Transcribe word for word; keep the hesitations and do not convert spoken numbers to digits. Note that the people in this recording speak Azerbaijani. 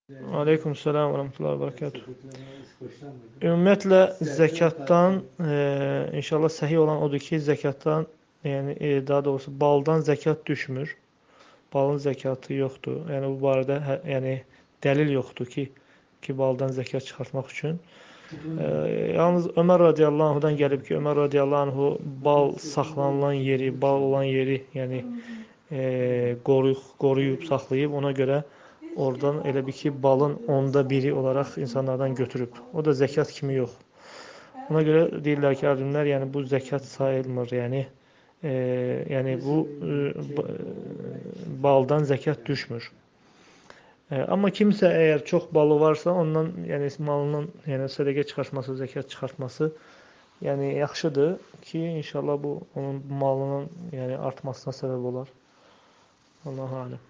Aleyküm selam və rəhmətullah və bərəkatuhu. Ümumiyyətlə, zəkatdan, e, inşallah səhih olan odur ki, zəkatdan, yəni e, daha doğrusu baldan zəkat düşmür. Balın zəkatı yoxdur. Yəni bu barədə hə, yəni dəlil yoxdur ki, ki baldan zəkat çıxartmaq üçün. E, yalnız Ömər radiyallahu anhudan gəlib ki, Ömər radiyallahu anhu bal saxlanılan yeri, bal olan yeri, yəni e, qoruyub, qoruyub, saxlayıb, ona görə oradan elə bir ki, balın onda biri olaraq insanlardan götürüb. O da zəkat kimi yox. Ona görə deyirlər ki, alimlər, yəni bu zəkat sayılmır, yəni e, yəni bu e, baldan zəkat düşmür. E, amma kimsə əgər çox balı varsa, ondan, yəni malından, yəni sədəqə çıxartması, zəkat çıxartması, yəni yaxşıdır ki, inşallah bu onun malının, yəni artmasına səbəb olar. Allahu aləm.